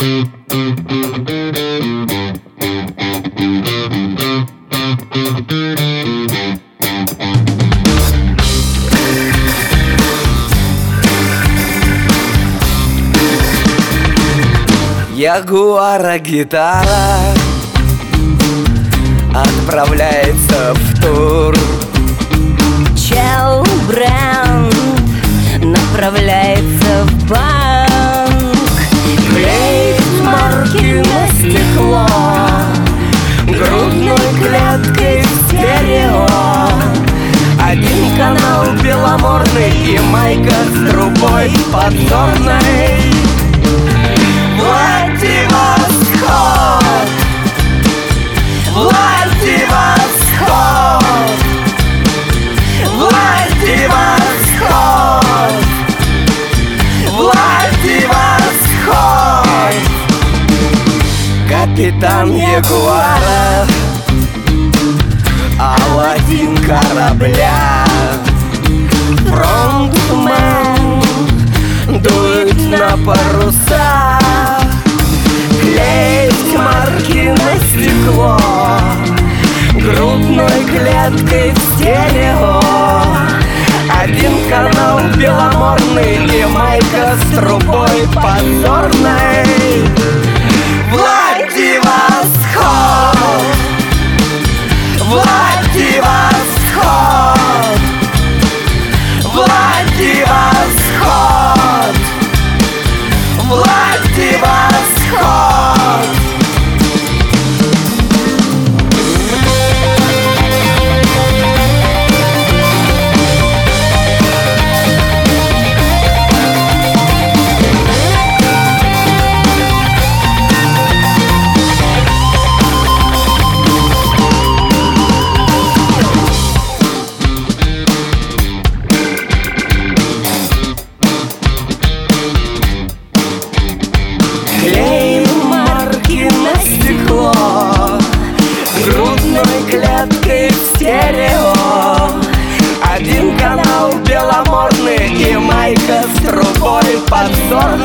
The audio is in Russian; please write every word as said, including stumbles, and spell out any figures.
Ягуара гитара отправляется в тур. Чел бренд направляется в банк. Клеит марки на стекло грудной клеткой в стерео. Один канал беломорный и майка с трубой подзорной. Владивосток, Владивосток, Владивосток, Владивосток. Капитан Ягуара, Аладдин корабля, фронтмен дует на паруса. Клеить марки на стекло грудной клеткой в стерео. Один канал беломорный и майка с трубой подзорной. Владивосток, Владивосток, Владивосток, Владивосток. Клеим марки на стекло грудной клеткой в стерео. Один канал беломорный и майка с трубой подзорной.